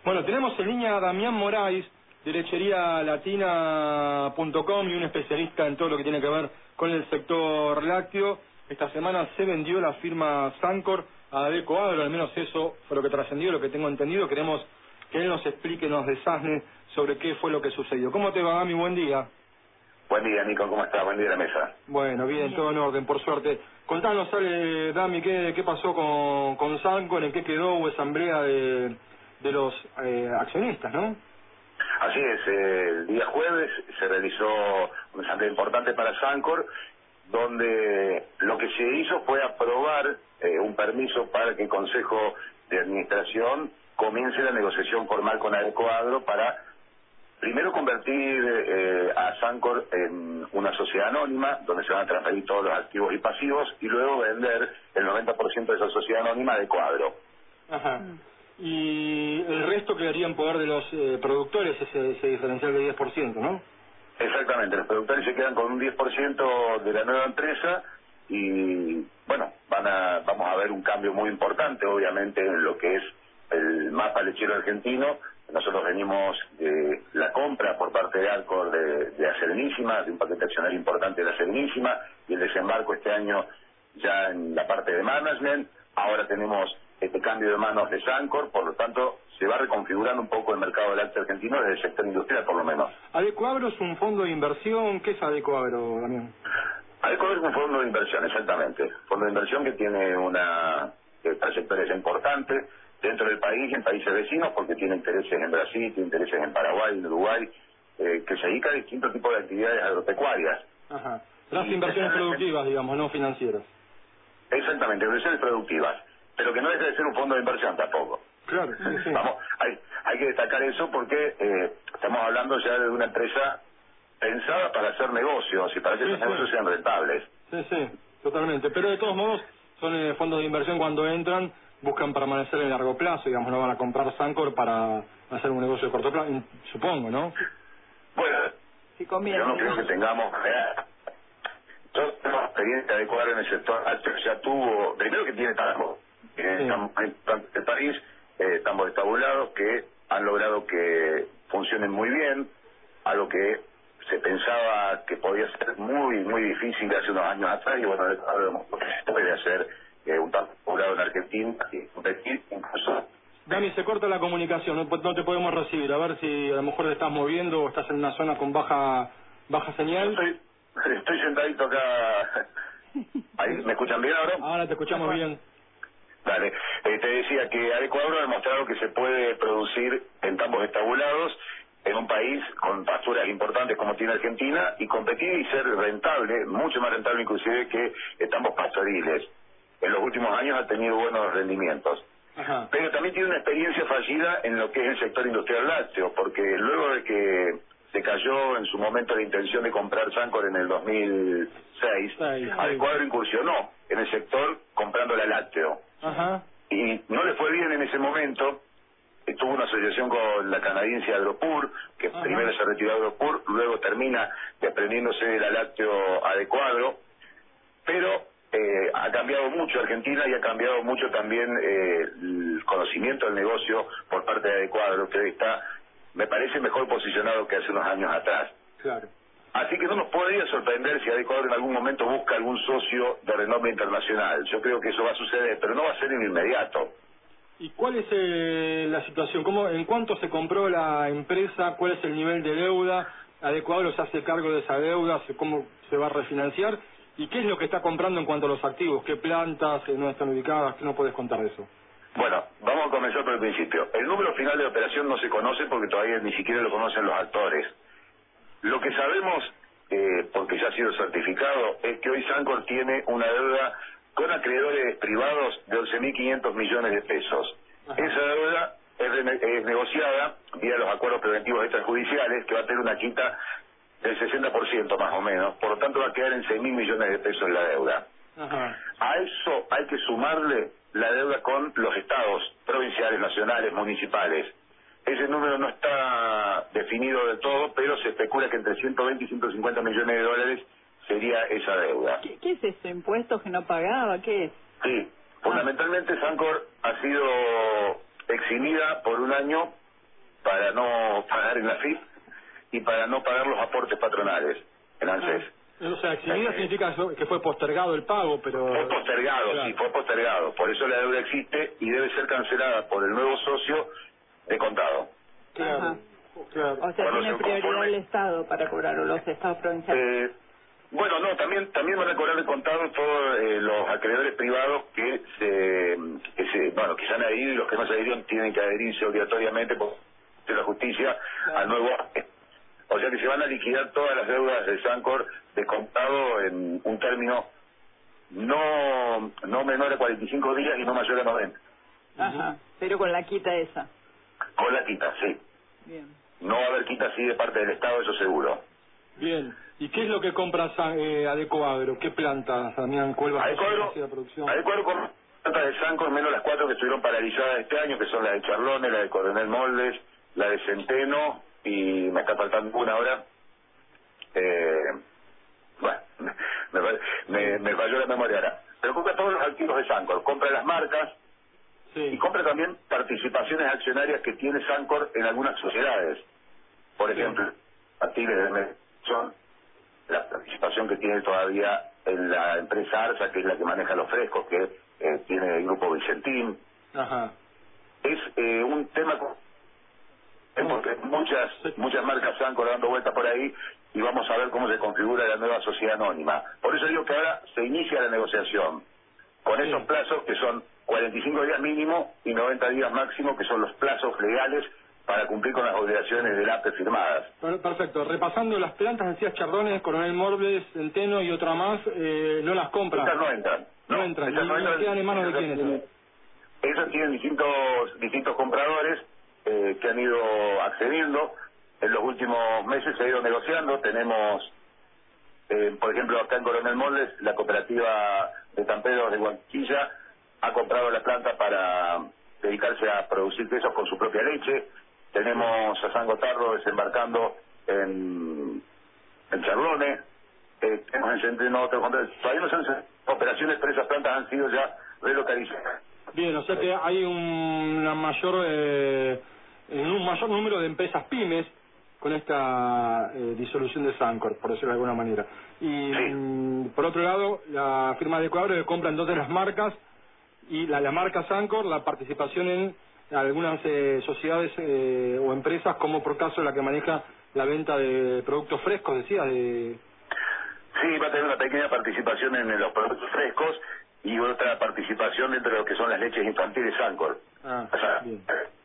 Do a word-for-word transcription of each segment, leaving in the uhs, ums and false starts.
Bueno, tenemos en línea a Damián Moraes, de lechería latina punto com y un especialista en todo lo que tiene que ver con el sector lácteo. Esta semana se vendió la firma Sancor a Adecoagro, al menos eso fue lo que trascendió, lo que tengo entendido. Queremos que él nos explique, nos desasne sobre qué fue lo que sucedió. ¿Cómo te va, Dami? Buen día. Buen día, Nico, ¿cómo estás? Buen día a la mesa. Bueno, bien, todo en orden, por suerte. Contanos, Ale, Dami, ¿qué, qué pasó con, con Sancor? ¿En qué quedó? ¿Hubo asamblea de, de los eh, accionistas, no? Así es, eh, el día jueves se realizó una asamblea importante para Sancor, donde lo que se hizo fue aprobar eh, un permiso para que el Consejo de Administración comience la negociación formal con Adecoagro para primero convertir eh, a Sancor en una sociedad anónima, donde se van a transferir todos los activos y pasivos, y luego vender el noventa por ciento de esa sociedad anónima a Adecoagro. Ajá. Y el resto quedaría en poder de los eh, productores, ese, ese diferencial de diez por ciento, ¿no? Exactamente, los productores se quedan con un diez por ciento de la nueva empresa y, bueno, van a, vamos a ver un cambio muy importante, obviamente, en lo que es el mapa lechero argentino. Nosotros venimos de la compra por parte de Alcor de, de la Serenísima, de un paquete accionario importante de la Serenísima, y el desembarco este año ya en la parte de management. Ahora tenemos este cambio de manos de Sancor, por lo tanto se va reconfigurando un poco el mercado del lácteo argentino desde el sector industrial, por lo menos. ¿Adecoagro es un fondo de inversión? ¿Qué es Adecoagro, Damián? Adecoagro es un fondo de inversión, exactamente. Fondo de inversión que tiene una eh, trayectoria importante dentro del país y en países vecinos, porque tiene intereses en Brasil, tiene intereses en Paraguay, en Uruguay, eh, que se dedica a distintos tipos de actividades agropecuarias. Ajá. Las inversiones productivas, digamos, no financieras. Exactamente, inversiones productivas, pero que no deja de ser un fondo de inversión tampoco. Claro, sí, sí. Vamos, hay, hay que destacar eso porque eh, estamos hablando ya de una empresa pensada para hacer negocios y para que sí, esos sí. negocios sean rentables. Sí, sí, totalmente. Pero de todos modos, son eh, fondos de inversión cuando entran, buscan permanecer en largo plazo, digamos, no van a comprar Sancor para hacer un negocio de corto plazo, supongo, ¿no? Bueno, si conviene, yo no creo que tengamos... Eh, Yo tengo experiencia de Adecoagro en el sector lácteo, ya tuvo, primero que tiene tambo, eh, Sí. en el país, eh, tambos estabulados que han logrado que funcionen muy bien, algo que se pensaba que podía ser muy, muy difícil hace unos años atrás, y bueno, ahora vemos que se puede hacer eh, un tambo estabulado en Argentina y competir incluso. Dami, se corta la comunicación, no, no te podemos recibir, a ver si a lo mejor te estás moviendo o estás en una zona con baja baja señal. Estoy, estoy sentadito acá. Ahí, ¿me escuchan bien ahora? Ahora te escuchamos bien. Dale, eh, te decía que Adecoagro ha demostrado que se puede producir en tambos estabulados en un país con pasturas importantes como tiene Argentina y competir y ser rentable, mucho más rentable inclusive que eh, tambos pastoriles. En los últimos años ha tenido buenos rendimientos. Ajá. Pero también tiene una experiencia fallida en lo que es el sector industrial lácteo, porque luego de que se cayó en su momento la intención de comprar Sancor en el dos mil seis, Sí, sí. Adecoagro incursionó en el sector comprando la lácteo. Ajá. Y no le fue bien en ese momento. Tuvo una asociación con la canadiense Agropur, que Ajá. primero se retiró de Agropur, luego termina desprendiéndose de la lácteo Adecoagro, pero eh, ha cambiado mucho Argentina y ha cambiado mucho también eh, el conocimiento del negocio por parte de Adecoagro, que está, me parece, mejor posicionado que hace unos años atrás. Claro. Así que no nos podría sorprender si Adecoagro en algún momento busca algún socio de renombre internacional. Yo creo que eso va a suceder, pero no va a ser en inmediato. ¿Y cuál es eh, la situación? ¿Cómo, ¿En cuánto se compró la empresa? ¿Cuál es el nivel de deuda? ¿Adecoagro se hace cargo de esa deuda? ¿Cómo se va a refinanciar? ¿Y qué es lo que está comprando en cuanto a los activos? ¿Qué plantas eh, no están ubicadas? ¿Qué no puedes contar de eso? Bueno, vamos a comenzar por el principio. El número final de operación no se conoce porque todavía ni siquiera lo conocen los actores. Lo que sabemos, eh, porque ya ha sido certificado, es que hoy Sancor tiene una deuda con acreedores privados de once mil quinientos millones de pesos. Ajá. Esa deuda es, de, es negociada vía los acuerdos preventivos extrajudiciales, que va a tener una quita del sesenta por ciento más o menos, por lo tanto va a quedar en seis mil millones de pesos la deuda. Ajá. A eso hay que sumarle la deuda con los estados provinciales, nacionales, municipales. Ese número no está definido del todo, pero se especula que entre ciento veinte y ciento cincuenta millones de dólares sería esa deuda. ¿Qué, qué es eso? ¿Impuestos que no pagaba? ¿Qué es? Sí, fundamentalmente Sancor ha sido eximida por un año para no pagar en la F I P y para no pagar los aportes patronales en ANSES. O sea, eximida significa que fue postergado el pago, pero... Fue postergado, claro. Sí, fue postergado. Por eso la deuda existe y debe ser cancelada por el nuevo socio de contado. Claro, claro. O sea, Cuando tiene se prioridad conforme... el Estado para cobrar, o los Estados provinciales. Eh, bueno, no, también también van a cobrar de contado todos eh, los acreedores privados que se, que se, bueno, que se han adherido, y los que no se adhirieron tienen que adherirse obligatoriamente por la justicia, claro, al nuevo acte. O sea que se van a liquidar todas las deudas de Sancor de contado en un término no no menor a cuarenta y cinco días y no mayor a noventa. Ajá, pero con la quita esa. Con la quita, sí. Bien. No va a haber quita así de parte del Estado, eso seguro. Bien. ¿Y qué es lo que compra eh, Adecoagro? ¿Qué plantas, Damián? ¿Cuál va a ser la producción? Adecoagro compra plantas de Sancor, menos las cuatro que estuvieron paralizadas este año, que son la de Charlones, la de Coronel Moldes, la de Centeno, y me está faltando una ahora. Eh, bueno, me, me, me falló la memoria ahora. Pero compra todos los activos de Sancor, compra las marcas, sí, y compra también participaciones accionarias que tiene Sancor en algunas sociedades. Por ejemplo, sí, activos de Medellín, la participación que tiene todavía en la empresa Arsa, que es la que maneja los frescos, que eh, tiene el grupo Vicentín. Ajá. Es eh, un tema... porque muchas muchas marcas Sancor dando vueltas por ahí y vamos a ver cómo se configura la nueva sociedad anónima. Por eso digo que ahora se inicia la negociación con sí, esos plazos que son cuarenta y cinco días mínimo y noventa días máximo, que son los plazos legales para cumplir con las obligaciones del A P E firmadas. Perfecto. Repasando las plantas, decías Chardones, Coronel Moldes, Centeno y otra más, eh, no las compran. Estas no entran. No, no entran. ¿Y no entran, quedan en manos de quiénes? Ellos tienen distintos distintos compradores eh, que han ido accediendo. En los últimos meses se ha ido negociando. Tenemos, eh, por ejemplo, acá en Coronel Moldes, la cooperativa de Tamperos de Guanquilla ha comprado la planta para dedicarse a producir quesos con su propia leche. Tenemos a San Gotardo desembarcando en, en Charlones. Eh, tenemos en Centeno otros contratos. Todavía no son operaciones, pero esas plantas han sido ya relocalizadas. Bien, o sea que hay un, una mayor eh, un mayor número de empresas pymes con esta eh, disolución de Sancor, por decirlo de alguna manera. Y sí, mm, por otro lado, la firma de Adecoagro compra entonces las marcas y la, la marca Sancor, la participación en algunas eh, sociedades eh, o empresas, como por caso la que maneja la venta de productos frescos, decía, de... Sí, va a tener una pequeña participación en los productos frescos y otra participación dentro de lo que son las leches infantiles Sancor. Ah, o sea, bien,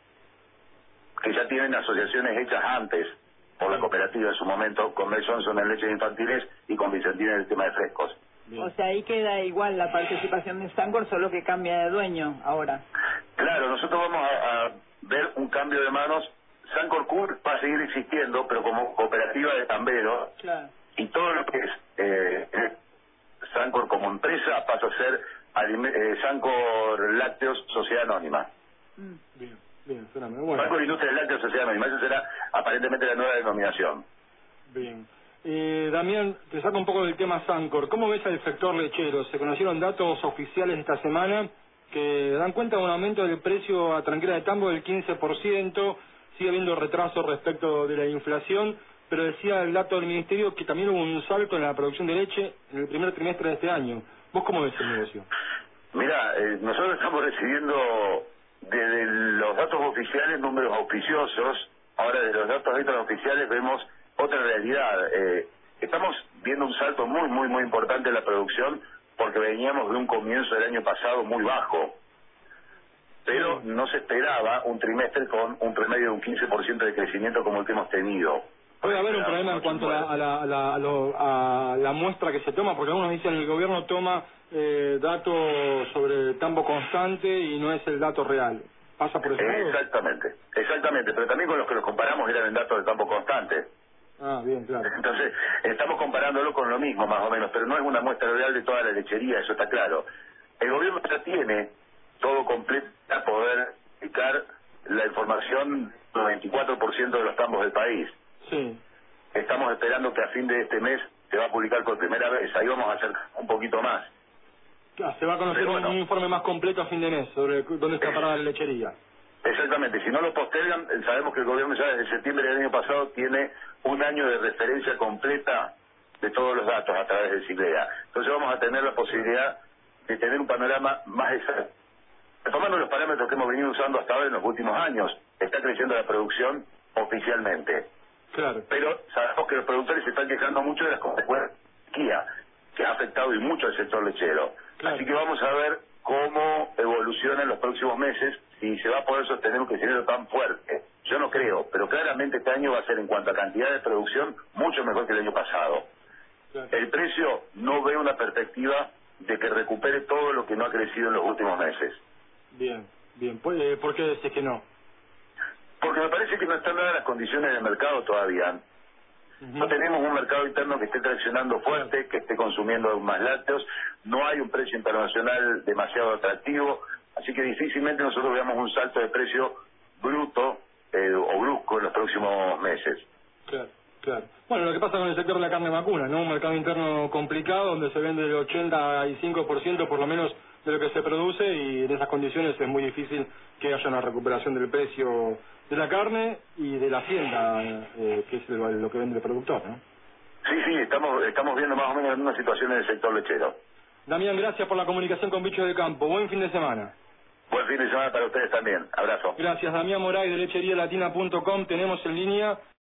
que ya tienen asociaciones hechas antes por la cooperativa en su momento, con Mel Johnson en leches infantiles y con Vicentín en el tema de frescos. Bien. O sea, ahí queda igual la participación de Sancor, solo que cambia de dueño ahora. Claro, nosotros vamos a, a ver un cambio de manos. Sancor Cur va a seguir existiendo, pero como cooperativa de tamberos. Claro. Y todo lo que es eh, Sancor como empresa pasa a ser eh, Sancor Lácteos Sociedad Anónima. Mm. Bien, bien, suena muy bueno. Sancor Industria Lácteos Sociedad Anónima, esa será aparentemente la nueva denominación. Bien. Eh, Damián, te saco un poco del tema Sancor. ¿Cómo ves al sector lechero? Se conocieron datos oficiales esta semana que dan cuenta de un aumento del precio a tranquera de tambo del quince por ciento. Sigue habiendo retraso respecto de la inflación, pero decía el dato del Ministerio que también hubo un salto en la producción de leche en el primer trimestre de este año. ¿Vos cómo ves el negocio? Mira, eh, nosotros estamos recibiendo desde los datos oficiales números auspiciosos. Ahora de los datos extraoficiales vemos otra realidad. Eh, estamos viendo un salto muy, muy, muy importante en la producción porque veníamos de un comienzo del año pasado muy bajo. Pero no se esperaba un trimestre con un promedio de un quince por ciento de crecimiento como el que hemos tenido. Puede haber un problema en cuanto a la, a, la, a, lo, a la muestra que se toma, porque algunos dicen que el gobierno toma eh, datos sobre tambo constante y no es el dato real. ¿Pasa por ese lado? Exactamente, exactamente, pero también con los que los comparamos eran en datos de tambo constante. Ah, bien, claro. Entonces, estamos comparándolo con lo mismo, más o menos, pero no es una muestra real de toda la lechería, eso está claro. El gobierno ya tiene todo completo para poder explicar la información del veinticuatro por ciento de los tambos del país. Sí. Estamos esperando que a fin de este mes se va a publicar por primera vez, ahí vamos a hacer un poquito más. Ah, se va a conocer bueno, un informe más completo a fin de mes sobre dónde está parada la lechería. Exactamente, si no lo postergan, sabemos que el gobierno ya desde septiembre del año pasado tiene un año de referencia completa de todos los datos a través del SIGLEA. Entonces vamos a tener la posibilidad de tener un panorama más exacto. Tomando los parámetros que hemos venido usando hasta ahora en los últimos años, está creciendo la producción oficialmente. Claro. Pero sabemos que los productores se están quejando mucho de las consecuencias de la sequía, que ha afectado y mucho al sector lechero. Claro. Así que vamos a ver cómo evoluciona en los próximos meses, si se va a poder sostener un crecimiento tan fuerte. Yo no creo, pero claramente este año va a ser, en cuanto a cantidad de producción, mucho mejor que el año pasado. Claro. El precio no ve una perspectiva de que recupere todo lo que no ha crecido en los últimos meses. Bien, bien. ¿Por, eh, ¿por qué decís que no? Porque me parece que no están dadas las condiciones del mercado todavía. Uh-huh. No tenemos un mercado interno que esté traccionando fuerte, que esté consumiendo más lácteos, no hay un precio internacional demasiado atractivo, así que difícilmente nosotros veamos un salto de precio bruto eh, o brusco en los próximos meses. Claro, claro. Bueno, lo que pasa con el sector de la carne vacuna, ¿no? Un mercado interno complicado donde se vende el ochenta y cinco por ciento por lo menos de lo que se produce, y en esas condiciones es muy difícil que haya una recuperación del precio de la carne y de la hacienda, eh, que es lo, lo que vende el productor, ¿no? Sí, sí, estamos estamos viendo más o menos una situación en el sector lechero. Damián, gracias por la comunicación con Bichos de Campo. Buen fin de semana. Buen fin de semana para ustedes también. Abrazo. Gracias, Damián Moray de lechería latina punto com. Tenemos en línea